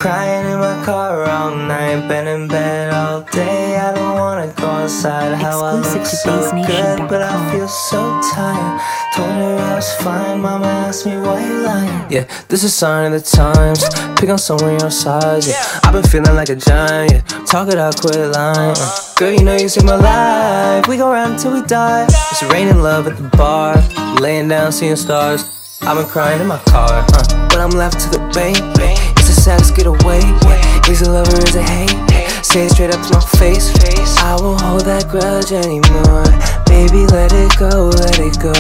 Crying in my car all night, been in bed all day. I don't wanna go outside. How I look so good, but I feel so tired. Told her I was fine, mama asked me why you lying. Yeah, this is a sign of the times. Pick on someone your size, yeah. I've been feeling like a giant, yeah. Talk it out, quit lying. Girl, you know you saved my life. We go round until we die. It's raining love at the bar, laying down seeing stars. I've been crying in my car, when I'm left to the bank. It's a saddest getaway. Is a lover, is a hate? Say it straight up to my face. I won't hold that grudge anymore. Baby, let it go, let it go.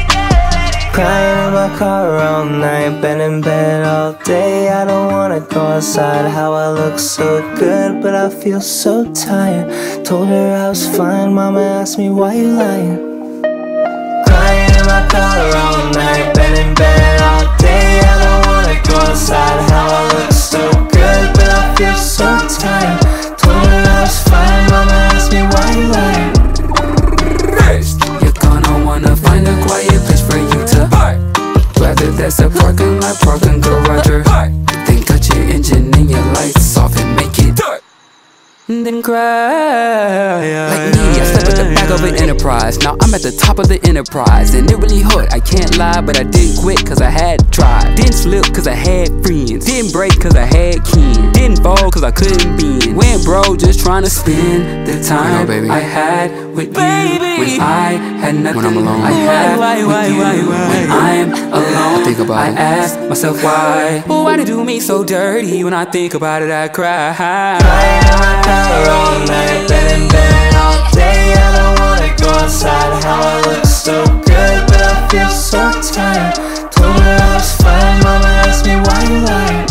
Crying in my car all night, been in bed all day. I don't wanna go outside. How I look so good, but I feel so tired. Told her I was fine, mama asked me why you lying. Crying in my car all night, been in bed all day. I don't wanna go outside. How I look so good, but I feel so tired. Told her I was fine, mama asked me why you lying. You're gonna wanna find a quiet place for you to park. Whether that's a parking lot, parking garage, or then cut your engine and your lights off and make it dark. Then cry. Like me, I slept at the back of an Enterprise. Now I'm at the top of the Enterprise, and it really hurt, I can't lie, but I didn't quit cause I had tried. Didn't slip cause I had friends. Didn't break cause I had kin. Didn't fall cause I couldn't bend. Went bro just trying to spend the time I had with you. When I had nothing, when I'm alone, I had with you. When I'm alone, I think about it. I ask myself why. Why did you do me so dirty? When I think about it, I cry. Crying in my car all night, been in bed all day. I don't wanna go outside. How I look so good, but I feel so tired. Told her I was fine, mama asked me why you lying.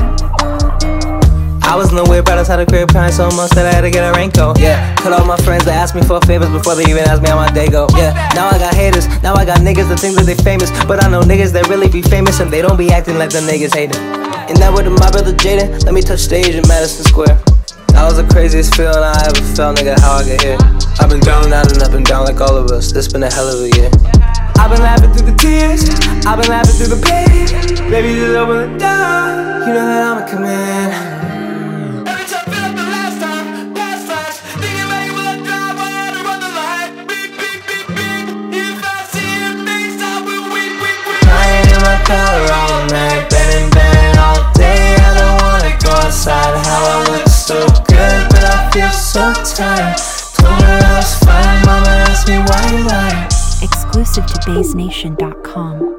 I was in the weird part outside the crib, crying so much that I had to get a raincoat. Yeah, cut all my friends that asked me for favors before they even asked me how my day go. Yeah, now I got haters, now I got niggas that think that they famous, but I know niggas that really be famous and they don't be acting like the niggas hating. And that with my brother Jaden, let me touch stage in Madison Square. That was the craziest feeling I ever felt, nigga, how I get here. I've been down and out and up and down like all of us. This been a hell of a year. I've been laughing through the tears, I've been laughing through the pain. Baby, just open the door, you know that I'ma come in. Every time I feel like the last time, past flash, thinking about you while I drive, I had to run the light. Beep, beep, beep, beep. If I see your face, I will weep, weep, weep. Crying in my car all night, been in bed all day. I don't wanna go outside. How I look so good, but I feel so tired. Told her I was fine, mama asked me why you lying. Exclusive to BaseNation.com.